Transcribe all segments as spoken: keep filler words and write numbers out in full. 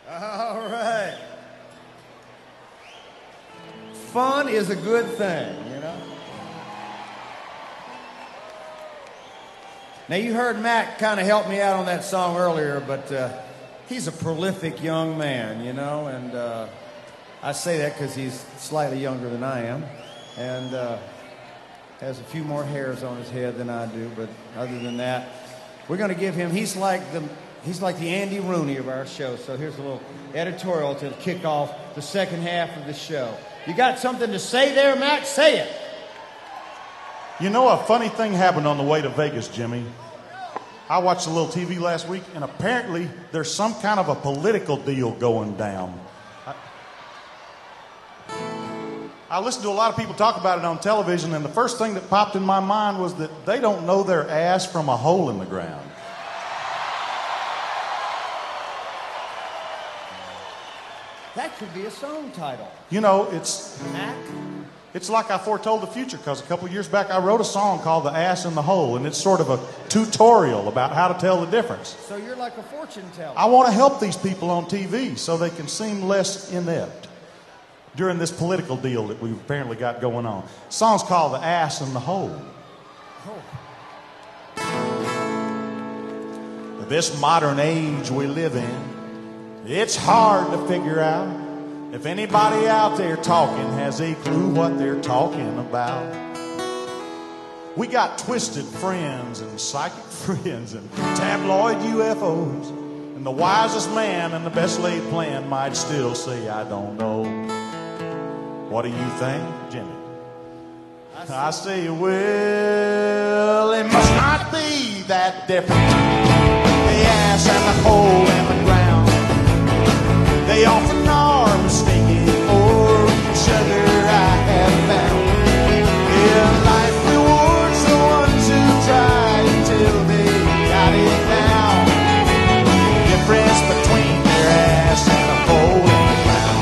All right. Fun is a good thing, you know. Now, you heard Mac kind of help me out on that song earlier, but uh, he's a prolific young man, you know, and uh, I say that because he's slightly younger than I am, and uh, has a few more hairs on his head than I do, but other than that, we're going to give him, he's like the he's like the Andy Rooney of our show, so here's a little editorial to kick off the second half of the show. You got something to say there, Mac? Say it. You know, a funny thing happened on the way to Vegas, Jimmy. I watched a little T V last week, and apparently there's some kind of a political deal going down. I, I listened to a lot of people talk about it on television, and the first thing that popped in my mind was that they don't know their ass from a hole in the ground. That could be a song title. You know, it's... Mac? It's like I foretold the future, because a couple of years back I wrote a song called The Ass in the Hole, and it's sort of a tutorial about how to tell the difference. So you're like a fortune teller. I want to help these people on T V so they can seem less inept during this political deal that we've apparently got going on. The song's called The Ass in the Hole. Oh. This modern age we live in, it's hard to figure out if anybody out there talking has a clue what they're talking about. We got twisted friends and psychic friends and tabloid U F Os, and the wisest man and the best laid plan might still say, I don't know. What do you think, Jimmy? I say, I say well, it must not be that different. The ass and the hole in the ground, they often are mistaken for each other, I have found. Yeah, life rewards the ones who try until they got it down. The difference between their ass and a hole in the ground.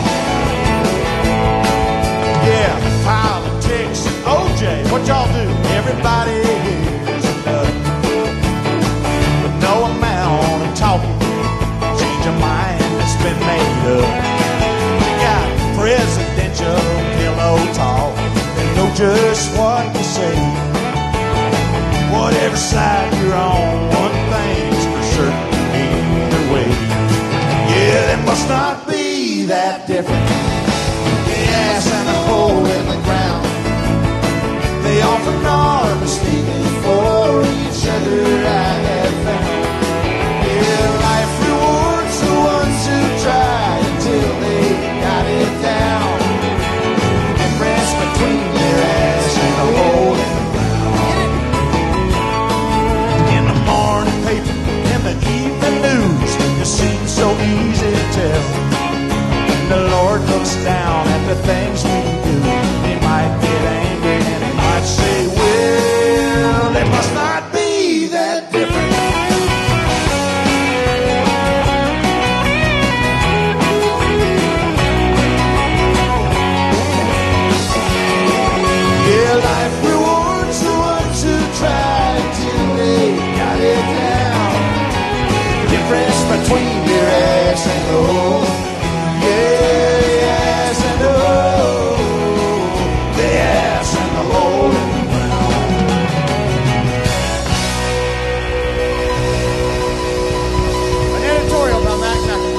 Yeah, politics and O J, what y'all do? Everybody is a nut. But no amount of talking change a mind that's been made up. We got presidential pillow talk and know just what to say. Whatever side you're on, one thing's for certain, either way. Yeah, it must not be that different. The ass and the hole in the ground, they often are mistaken for each other, I have found. Yeah, life rewards the ones who try until they got it down. The difference between their ass and a hole in the ground. In the morning paper, in the evening news, it seems so easy to tell. And the Lord looks down at the things we do. He might get angry and he might say, well, they must not be that different. Life rewards the ones who try till they got it down. The difference between your ass and the hole, yeah, the ass and the hole, the ass and the hole in the ground. An editorial by Mac Knuckles.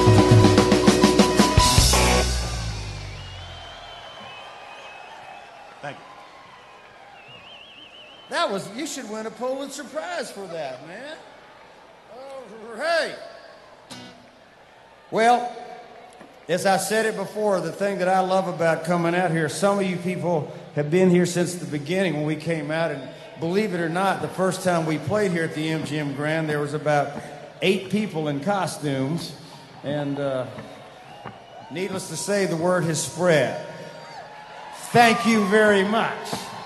Thank you. That was, you should win a Pulitzer Prize for that, man. All right. Well, as I said it before, the thing that I love about coming out here, some of you people have been here since the beginning when we came out, and believe it or not, the first time we played here at the M G M Grand, there was about eight people in costumes, and uh, needless to say, the word has spread. Thank you very much.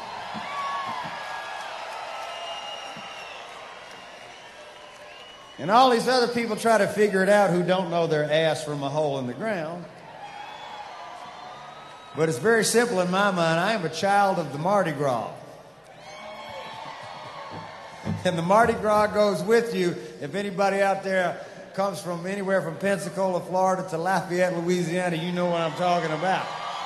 And all these other people try to figure it out who don't know their ass from a hole in the ground. But it's very simple in my mind. I am a child of the Mardi Gras. And the Mardi Gras goes with you. If anybody out there comes from anywhere from Pensacola, Florida to Lafayette, Louisiana, you know what I'm talking about.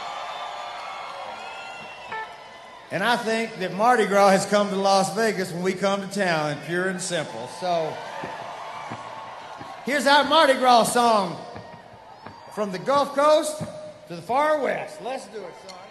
And I think that Mardi Gras has come to Las Vegas when we come to town, pure and simple. So here's our Mardi Gras song from the Gulf Coast to the far west. Let's do it, son.